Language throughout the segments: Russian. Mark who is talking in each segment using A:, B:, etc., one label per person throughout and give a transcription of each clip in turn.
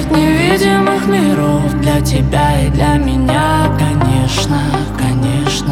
A: Девять невидимых миров для тебя и для меня, конечно, конечно.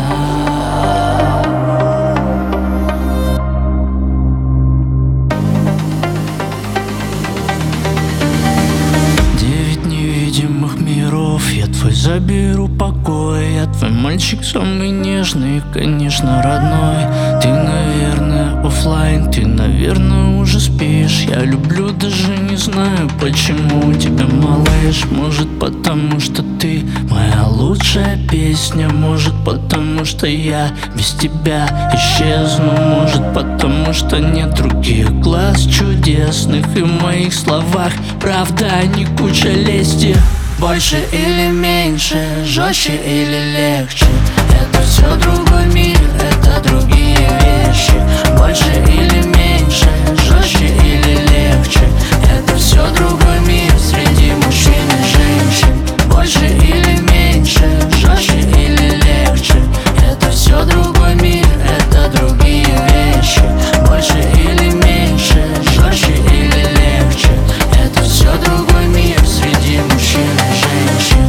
A: Я твой заберу покой, я твой мальчик самый нежный, конечно, родной. Ты, наверное, оффлайн, ты, наверное, уже спишь. Я люблю, даже не знаю, почему тебя, малыш. Может, потому что ты моя лучшая песня. Может, потому что я без тебя исчезну. Может, потому что нет других глаз чудесных. И в моих словах правда, а не куча лести. Больше или меньше, жестче или легче, это все другой мир, это другие вещи. Больше или меньше, жестче или легче, это все другой мир среди мужчин и женщин. Больше или меньше, жестче или легче, это все другой мир, это другие вещи. Больше или меньше, жестче или легче, это все другой мир среди мужчин и женщин.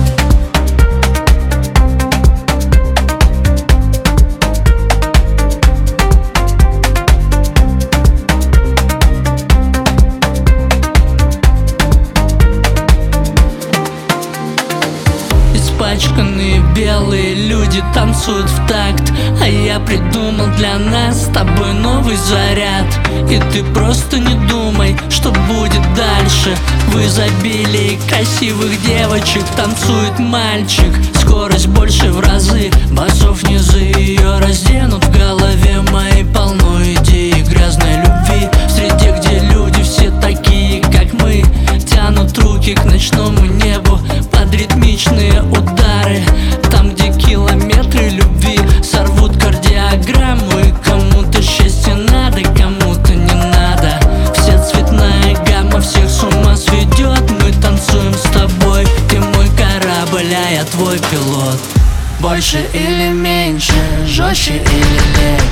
A: Испачканные белые люди танцуют в такт, а я придумал для нас с тобой новый заряд. И ты просто не думай, что будет дальше. В изобилии красивых девочек танцует мальчик. Скорость больше в разы, басов низы ее разденут. В голове моей полно идей грязной любви. В среде, где люди все такие, как мы, тянут руки к ночному небу под ритмичные удары. Там, где километры любви сорвут кардиограмму. И кому-то счастье надо, кому-то не надо. Вся цветная гамма всех с ума сведет. Мы танцуем с тобой, ты мой корабль, а я твой пилот. Больше или меньше, жестче или легче,